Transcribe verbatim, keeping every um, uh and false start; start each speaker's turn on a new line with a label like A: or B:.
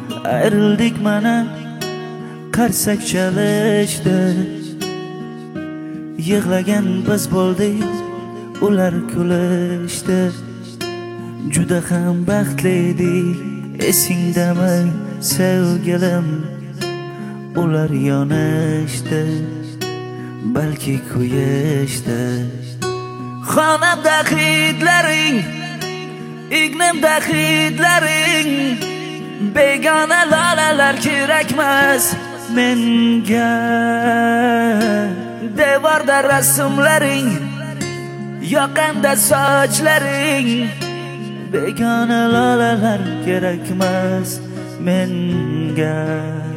A: ayrildik mana qarsak chalishdi. Yig'lagan biz bo'ldik, ular kulishdi. Juda ham baxtli edik, esingdami sevgilim? Ular yonishdi, balki kuyishdi. Xonamda hidlaring, ignimda hidlaring, begona lolalar kerakmas menga. Devorda rasmlaring, yoqamda sochlaring, begona lolalar kerakmas menga.